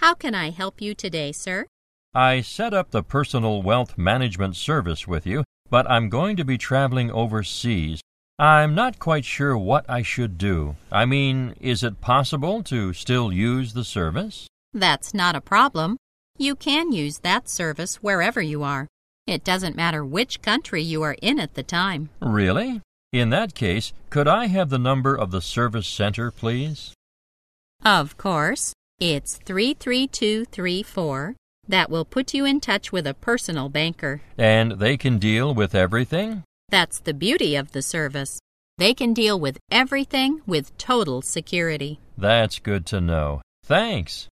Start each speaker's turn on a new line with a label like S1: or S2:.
S1: How can I help you today, sir?
S2: I set up the personal wealth management service with you, but I'm going to be traveling overseas. I'm not quite sure what I should do. I mean, is it possible to still use the service?
S1: That's not a problem. You can use that service wherever you are. It doesn't matter which country you are in at the time.
S2: Really? In that case, could I have the number of the service center, please?
S1: Of course. It's 33234. That will put you in touch with a personal banker.
S2: And they can deal with everything?
S1: That's the beauty of the service. They can deal with everything with total security.
S2: That's good to know. Thanks.